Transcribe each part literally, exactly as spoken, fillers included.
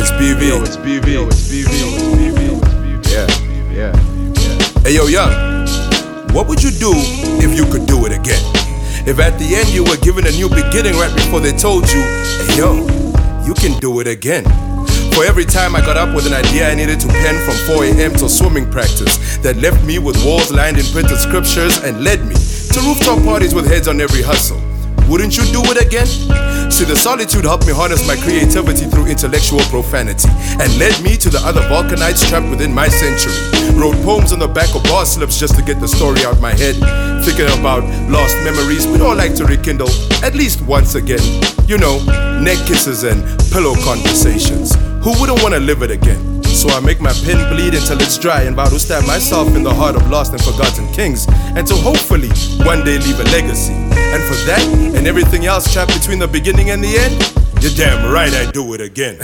it's B V. Yo, it's B V. Yo, it's B V. Yo, it's B V. Yeah. Yeah. Yeah. Hey, yo, Young, what would you do if you could do it again? If at the end you were given a new beginning right before they told you, hey, yo, you can do it again. For every time I got up with an idea I needed to pen from four a.m. till swimming practice that left me with walls lined in printed scriptures and led me to rooftop parties with heads on every hustle, wouldn't you do it again? See, the solitude helped me harness my creativity through intellectual profanity and led me to the other Vulcanites trapped within my century. Wrote poems on the back of bar slips just to get the story out my head. Thinking about lost memories we'd all like to rekindle at least once again. You know, neck kisses and pillow conversations. Who wouldn't want to live it again? So I make my pen bleed until it's dry and vow to stab myself in the heart of lost and forgotten kings, and to hopefully one day leave a legacy. And for that and everything else trapped between the beginning and the end, you're damn right I do it again.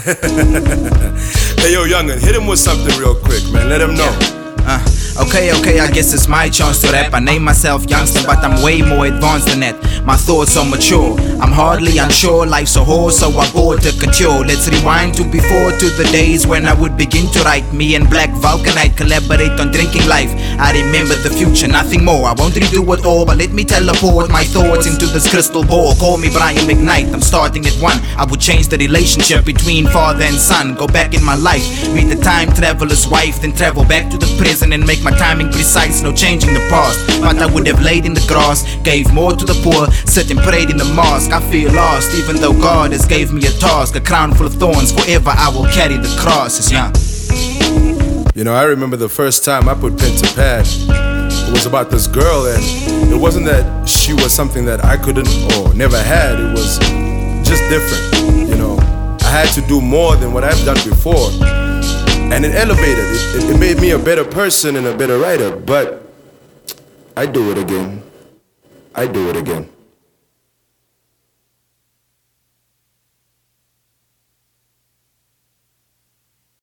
Hey yo, young'un, hit him with something real quick, man. Let him know. Uh, okay, okay, I guess it's my chance to rap. I name myself youngster, but I'm way more advanced than that. My thoughts are mature, I'm hardly unsure. Life's a whore, so I bought a couture. Let's rewind to before, to the days when I would begin to write. Me and Black Vulcanite collaborate on drinking life. I remember the future, nothing more. I won't redo it all, but let me teleport my thoughts into this crystal ball. Call me Brian McKnight, I'm starting at one. I would change the relationship between father and son. Go back in my life, read the time traveler's wife, then travel back to the present and make my timing precise, no changing the past. But I would have laid in the grass, gave more to the poor, sit and prayed in the mosque. I feel lost, even though God has gave me a task. A crown full of thorns, forever I will carry the cross. It's young. You know, I remember the first time I put pen to pad. It was about this girl, and it wasn't that she was something that I couldn't or never had. It was just different, you know. I had to do more than what I've done before. And it elevated, it, it, it made me a better person and a better writer. But I do it again. I do it again.